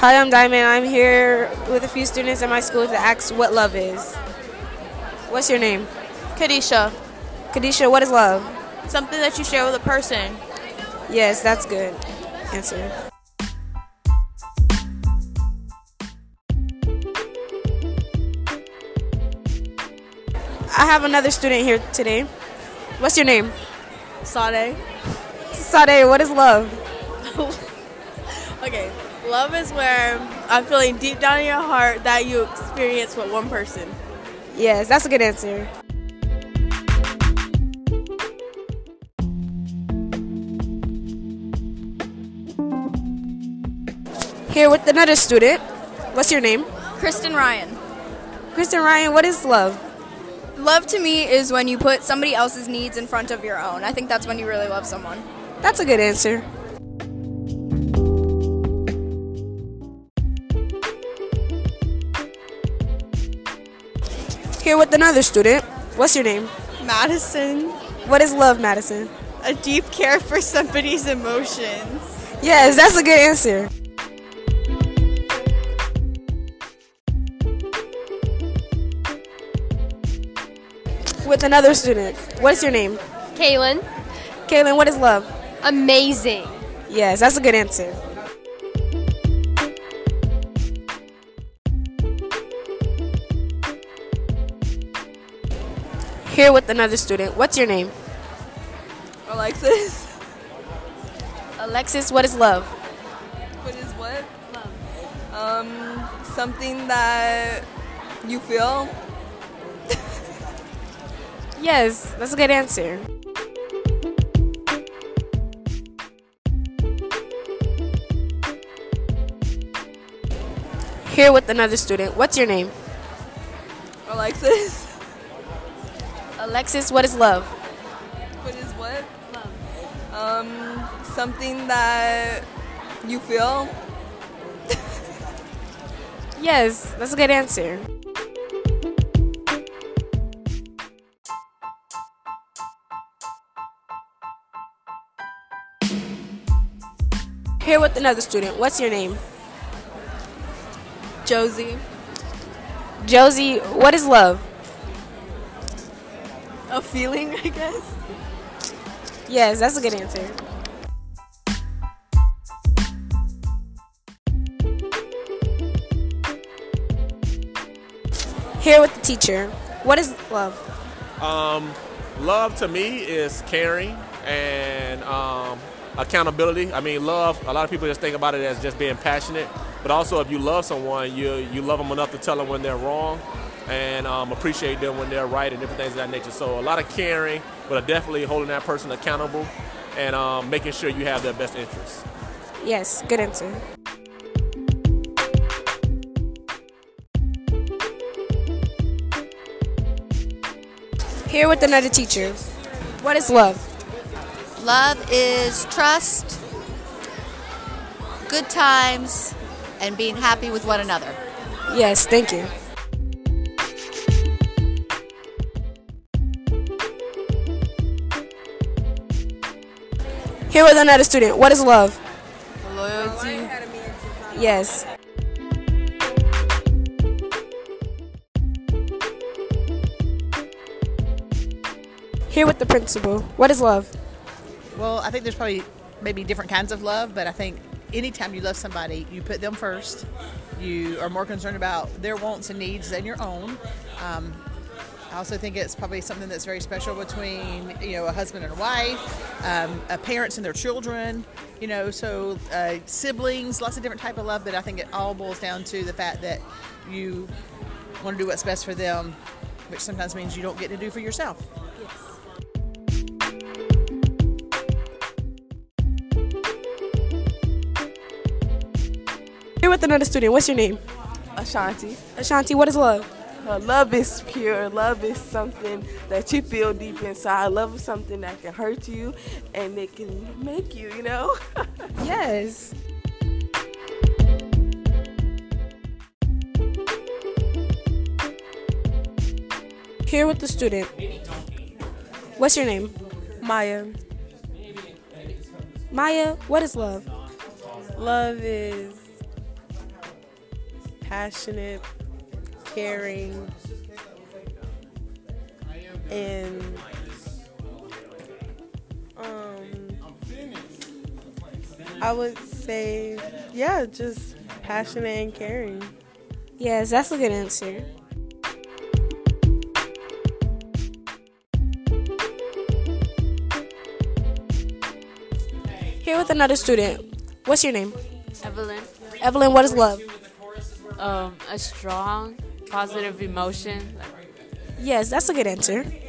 Hi, I'm Diamond. I'm here with a few students at my school to ask what love is. What's your name? Kadisha. Kadisha, what is love? Something that you share with a person. Yes, that's good answer. I have another student here today. What's your name? Sade. Sade, what is love? Okay. Love is where I'm feeling deep down in your heart that you experience with one person. Yes, that's a good answer. Here with another student. What's your name? Kristen Ryan. Kristen Ryan, what is love? Love to me is when you put somebody else's needs in front of your own. I think that's when you really love someone. That's a good answer. Here with another student. What's your name? Madison. What is love, Madison? A deep care for somebody's emotions. Yes, that's a good answer. With another student. What's your name? Kaylin. Kaylin, what is love? Amazing. Yes, that's a good answer. Here with another student. What's your name? Alexis. Alexis, what is love? What is what? Something that you feel. Yes, that's a good answer. Here with another student. What's your name? Alexis. Alexis, what is love? What is what? Something that you feel. Yes, that's a good answer. Here with another student. What's your name? Josie. Josie, what is love? A feeling, I guess. Yes, that's a good answer. Here with the teacher. What is love? Love to me is caring and accountability. I mean, love, a lot of people just think about it as just being passionate, but also if you love someone, you love them enough to tell them when they're wrong and appreciate them when they're right and different things of that nature. So a lot of caring, but definitely holding that person accountable and making sure you have their best interests. Yes, good answer. Here with another teacher. What is love? Love is trust, good times, and being happy with one another. Yes, thank you. Here with another student. What is love? Loyalty. Yes. Here with the principal. What is love? Well, I think there's probably maybe different kinds of love, but I think anytime you love somebody, you put them first. You are more concerned about their wants and needs than your own. I also think it's probably something that's very special between, a husband and a wife, parents and their children, so siblings, lots of different type of love, but I think it all boils down to the fact that you want to do what's best for them, which sometimes means you don't get to do for yourself. Here with another student. What's your name? Ashanti. Ashanti, what is love? Love is pure. Love is something that you feel deep inside. Love is something that can hurt you and it can make you, Yes. Here with the student. What's your name? Maya. Maya, what is love? Love is passionate, caring, and I would say, yeah, just passionate and caring. Yes, that's a good answer. Here with another student. What's your name? Evelyn. Evelyn, what is love? A strong, positive emotion. Yes, that's a good answer.